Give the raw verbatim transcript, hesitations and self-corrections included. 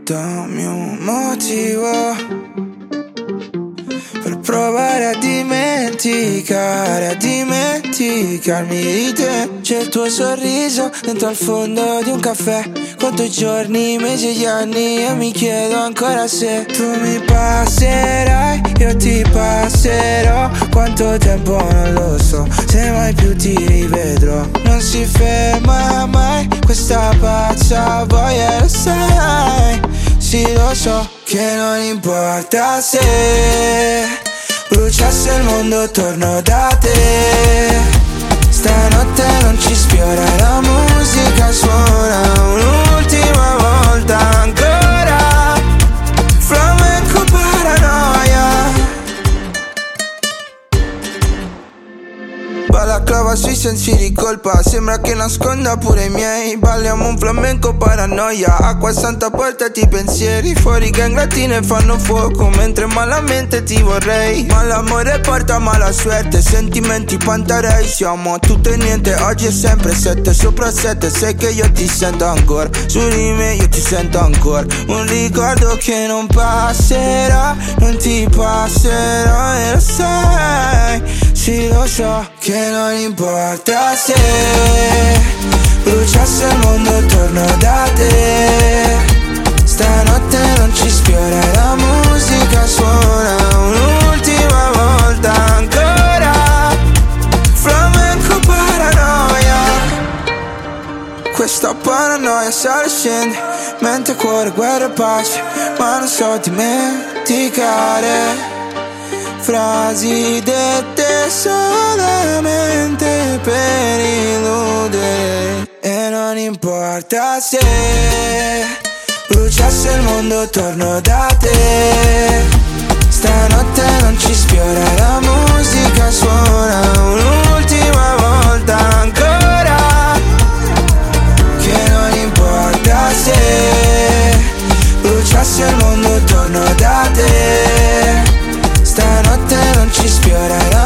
dammi un motivo per provare a dimenticare, a dimenticarmi di te. C'è il tuo sorriso dentro al fondo di un caffè. Conto i giorni, i mesi e gli anni e mi chiedo ancora se tu mi passerai, io ti passerò. Quanto tempo non lo so, se mai più ti rivedrò. Non si ferma mai questa pazza voglia, lo sai. Sì, lo so che non importa se bruciasse il mondo, torno da te. Stanotte non ci sfiora, la musica suona un'ultima volta ancora. Flamenco paranoia. Balaclava sui sensi di colpa, sembra che nasconda pure i miei. Balliamo un flamenco paranoia, acqua santa portati i pensieri. Fuori che ingratine fanno fuoco, mentre malamente ti vorrei. Ma l'amore porta mala suerte, sentimenti pantarei. Siamo a tutto e niente, oggi è sempre sette sopra sette. Sai che io ti sento ancora, su di me io ti sento ancora. Un ricordo che non passerà, non ti passerà e lo sai. Sì, lo so che non importa se bruciasse il mondo, torno da te. Stanotte non ci sfiora, la musica suona un'ultima volta ancora. Flamenco paranoia. Questa paranoia sale e scende, mente, cuore, guerra e pace. Ma non so dimenticare frasi dette solamente per illudere. E non importa se bruciasse il mondo, torno da te. Stanotte non ci sfiora, la musica suona un'ultima volta ancora. Che non importa se bruciasse il mondo, torno da te. Stanotte non ci sfiora,